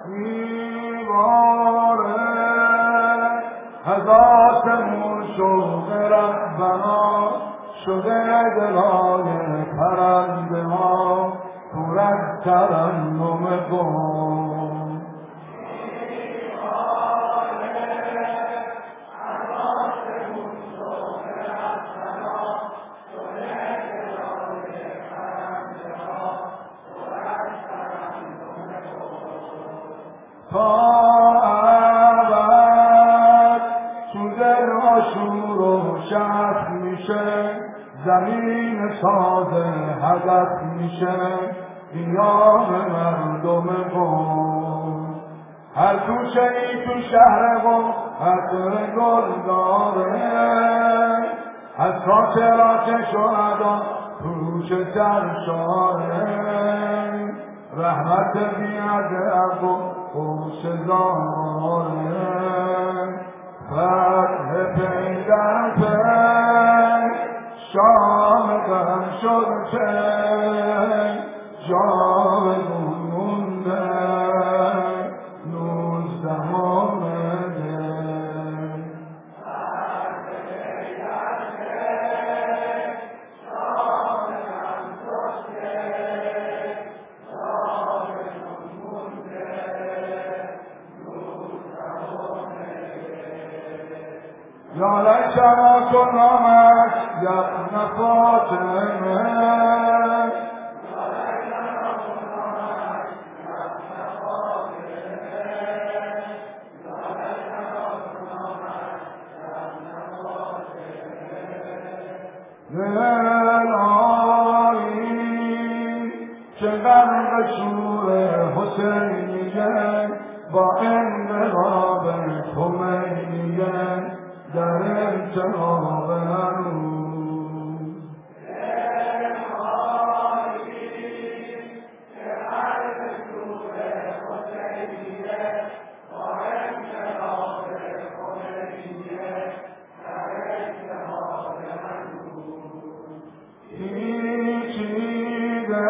دیواره هزارتمون شوق رهبنا شده دلای پرنده ها پر از ترنم گم تا ابد تو دل ها شور و شعف میشه زمین ساز هدف میشه قیام مردم قوم هر توشه ای تو شهر قوم عطر گل داره از خاطرات شهدا توش سرشاره رحمت بی‌عدد و خوشگواره فتح پی در پی شام غم شد پی جام مونده 19 آمده یا لیتنا کنا معک یا ابن فاطمه دلایی که غرق شور حسینیه با انقلاب خمینیه در انتخاب هنوز که غرق شور حسینیه با انقلاب خمینیه در انتخاب هنوز پیچیده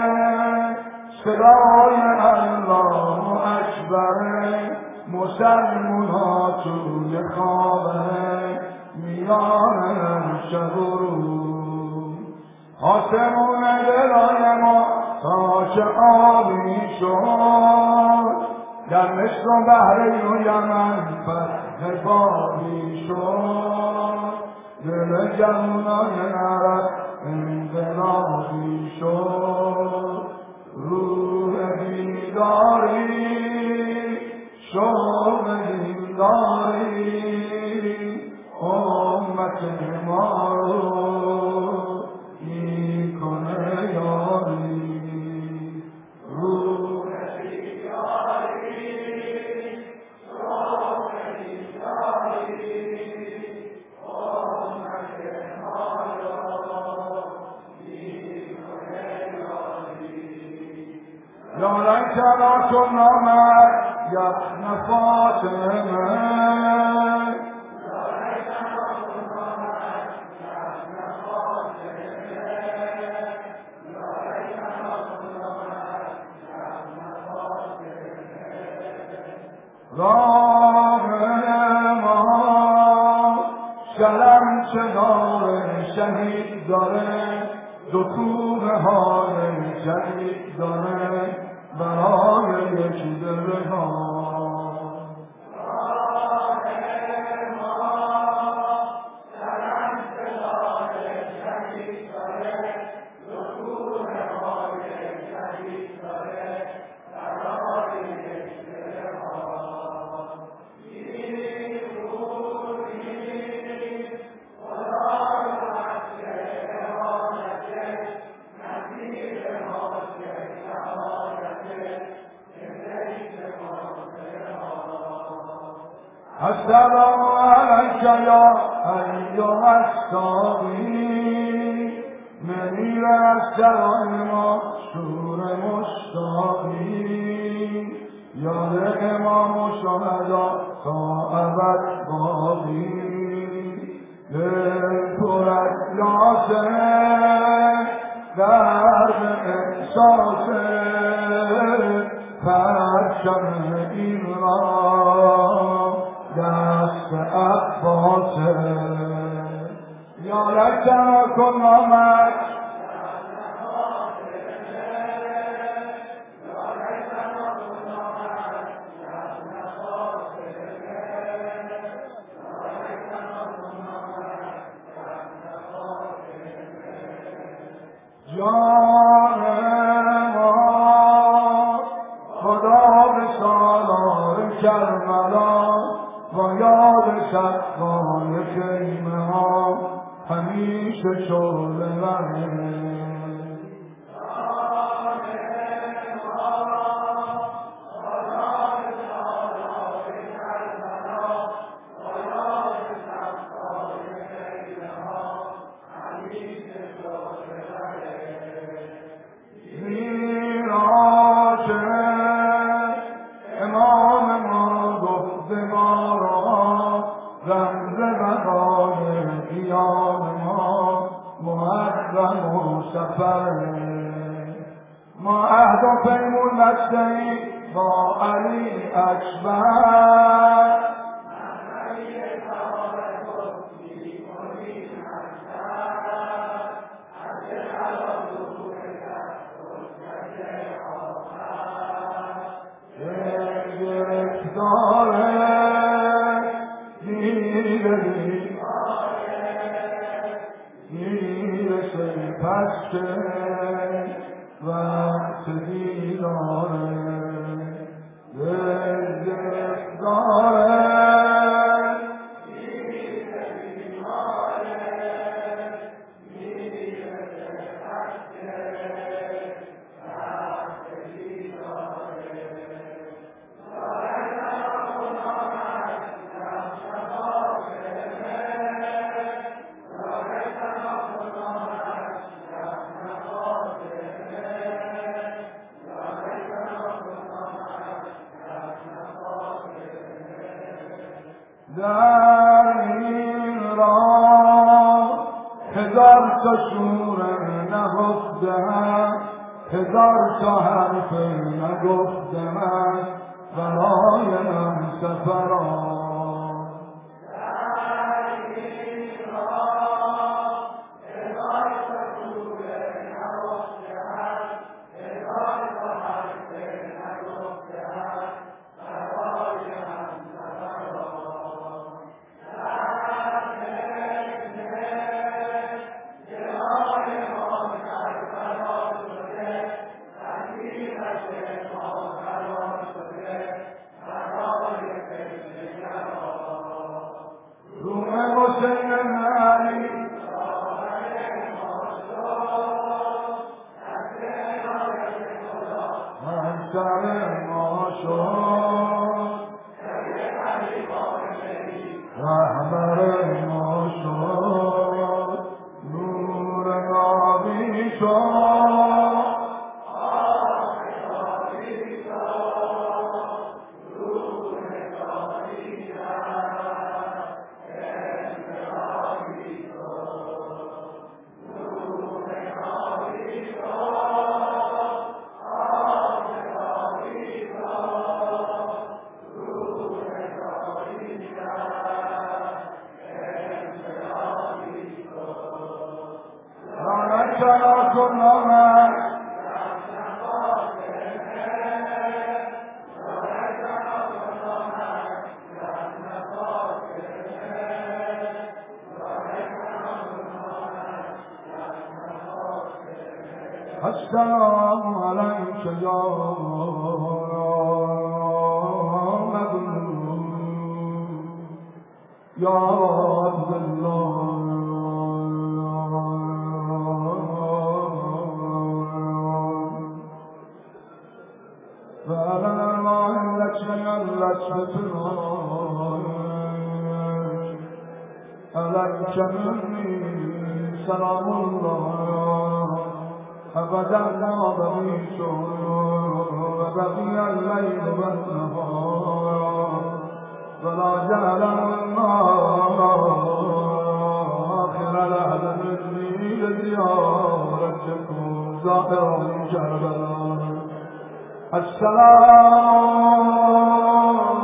صدای الله اکبر مسلمون ها توی خوابه میان شب و روز آسمون دلای ما تا که آبی شد در مصر و بحرین و یمن فتح بابی شد دل جوانان عرب انقلابی شد روح بیداری شوق دینداری امت ما رو میکنه یاری روح بیداری شوق دینداری امت ما رو میکنه یاری یا لیتنا کنا معک یا ابن فاطمه راه ما شلم چه داره شهید داره دو کوه های جدید داره برای یک دل ها السلام علیک یا ایها الساقی منیر از سرای ما شور مشتاقی یاد امام و شهدا تا ابد باقی دل پر از یاسه درد احساسه پرچم این را دست عباسه یا لکن کن آمد جان ما خدا به سالار کربلا و یاد شقای خیمه ها همیشه شعله بره ما عهد و پیمون بسته‌ایم با علی اکبر وقت دیداره در این راه هزار تا شور نگفتم، هزار تا حرف نگفتم برای من سفران. السلام عليك يا مظلوم يا عبد الله فعلى الله عليك مني سلام الله أبدا ما بقيت وبقي الليل والنهار ولا جعل النار آخر العهد مني لزيارتكم زائرا كربلاء السلام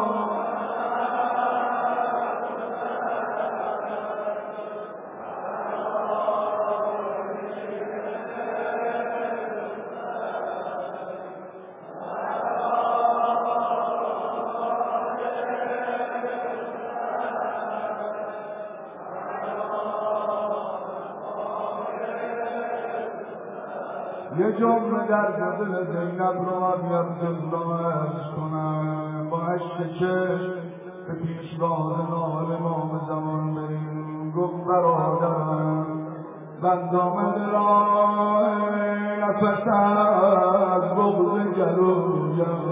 یه جمله در دل زینب رو من یبدالله کنم با عشق چشم به پیشگاه نال امام زمان بریم. گفت برادرم بند آمده راه نفس از بغض گلویم،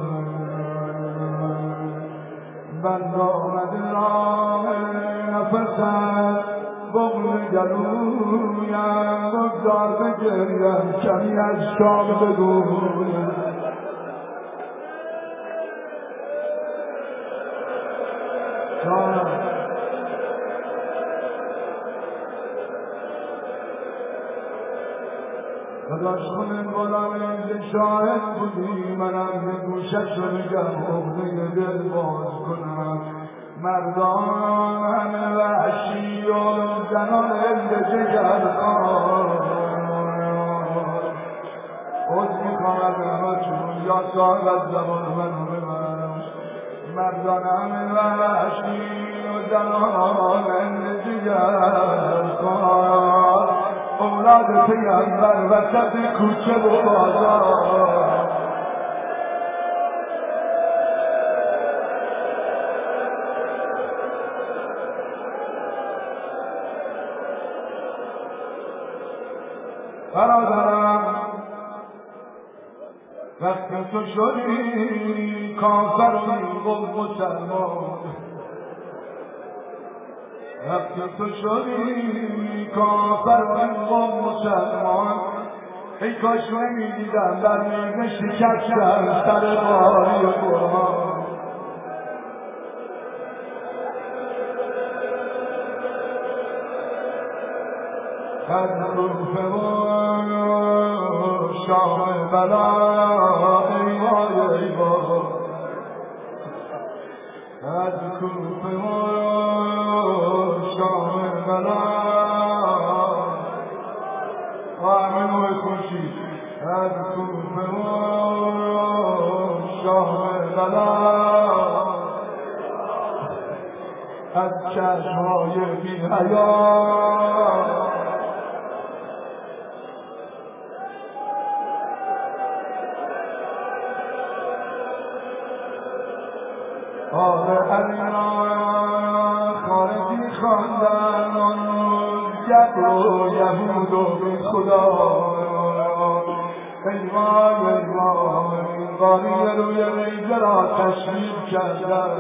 بند آمده راه نفس از بغض گلویم، بگذار بگریم کمی از شام بگویم. خداش کنه غلام اینجا شاهد بودی، منم به گوشش رو بگم عقده دل باز کنم. مردان همه وحشی و زنان هند جگرخوار عوض میخواهد اما چون یا صاحب از زمان منو ببرم. مردان همه وحشی و زنان هند جگرخوار اولاد پیغمبر وسط کوچه و بازار. برادرم وقتی تو شدی کافر و این مسلمان، وقتی تو شدی کافر و این مسلمان، ای کاش نمیدیدم در میزه شکستن سر باری قرآن. از روفه و شام بلا ای وای ای وای، از کوفه و شام بلا آمین و خوشی، از کوفه و شام بلا از چشمهای بی حیا علینا خارجی خواندن آن جبر و یهود و بی خدا. ای وای ای وای قاری روی نیزه را تشریف کردن،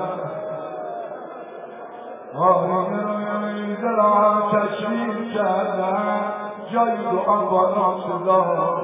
قاری روی نیزه را تشریف کردن، جای دعا با ناصدا.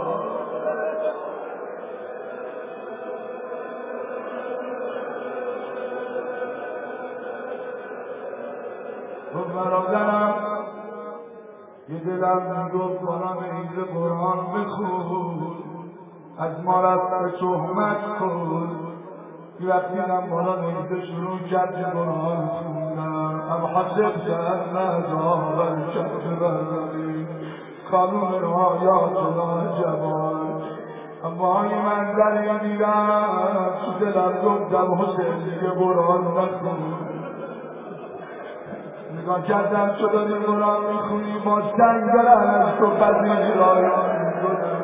برادرم یه دلم میگفت قرآن عید قرآن بخون، از ما رفت به تهمت کن. یه وقتی من بالا عید شروع کرد قرآن خوندم، ام حسبت ان عذاب الجنة بردی قانون آیات الله جوان. اما من در این دیدم تو دلم گفتم حسین دیگه قرآن نخون. نگاه کردم چو داری قرآن میخونی با سنگ دارن از تو پذیرایی میکنم.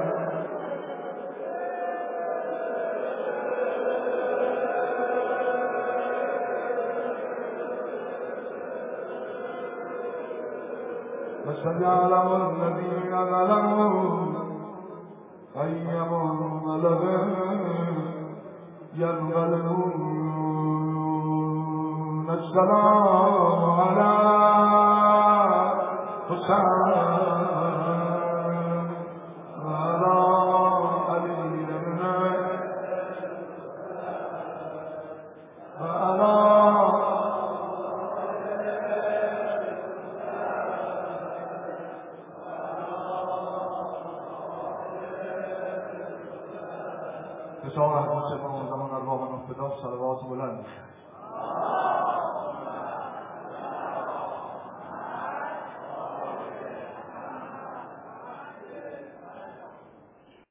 فسيعلم الذين ظلموا أي منقلب ينقلبون. السلام على حسين وعلى علي وعلى بسم الله صلوات بلند میشه.